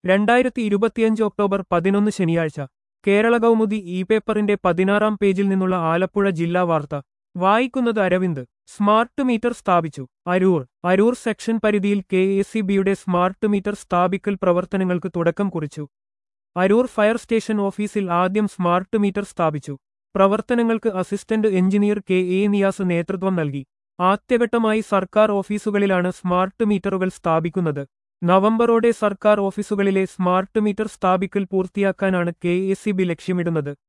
2025 October 11 ശനിയാഴ്ച Kerala Kaumudi E പേപ്പറിന്റെ 16-ാം പേജിൽ നിന്നുള്ള ആലപ്പുഴ ജില്ലാ വാർത്ത വായിക്കുന്നത് അരവിന്ദ്. സ്മാർട്ട് മീറ്റർ സ്ഥാപിച്ചു. അരൂർ സെക്ഷൻ പരിധിയിൽ കെ.എസ്.ഇ.ബിയുടെ സ്മാർട്ട് മീറ്റർ സ്ഥാപിക്കൽ പ്രവർത്തനങ്ങൾക്ക് തുടക്കം കുറിച്ചു. അരൂർ ഫയർ സ്റ്റേഷൻ ഓഫീസിൽ ആദ്യം സ്മാർട്ട് മീറ്റർ സ്ഥാപിച്ചു. പ്രവർത്തനങ്ങൾക്ക് അസിസ്റ്റന്റ് എഞ്ചിനീയർ കെ.എ. നിയാസ് നേതൃത്വം നൽകി. ആദ്യഘട്ടമായി സർക്കാർ ഓഫീസുകളിലാണ് സ്മാർട്ട് മീറ്ററുകൾ സ്ഥാപിക്കുന്നത്. നവംബറോടെ സർക്കാർ ഓഫീസുകളിലെ സ്മാർട്ട് മീറ്റർ സ്ഥാപിക്കൽ പൂർത്തിയാക്കാനാണ് കെ.എസ്.ഇ.ബി ലക്ഷ്യമിടുന്നത്.